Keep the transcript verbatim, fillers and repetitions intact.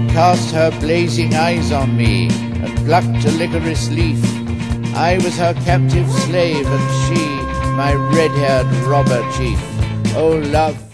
cast her blazing eyes on me, and plucked a licorice leaf. I was her captive slave, and she my red-haired robber chief. O love,